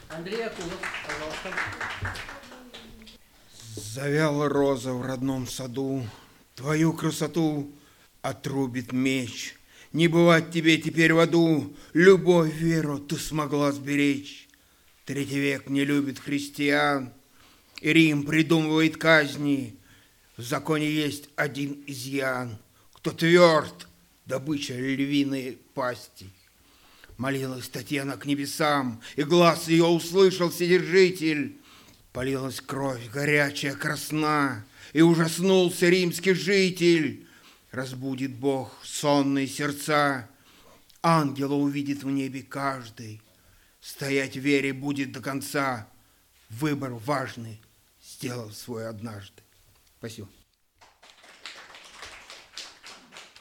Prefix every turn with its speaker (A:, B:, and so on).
A: Андрей Акулов, пожалуйста.
B: Завяла роза в родном саду, твою красоту отрубит меч. Не бывать тебе теперь в аду, любовь, веру ты смогла сберечь. Третий век не любит христиан, и Рим придумывает казни. В законе есть один изъян: кто тверд, добыча львиной пасти. Молилась Татьяна к небесам, и глаз ее услышал Вседержитель. Полилась кровь горячая, красна, и ужаснулся римский житель. Разбудит Бог сонные сердца, ангела увидит в небе каждый. Стоять в вере будет до конца, выбор важный сделал свой однажды. Спасибо.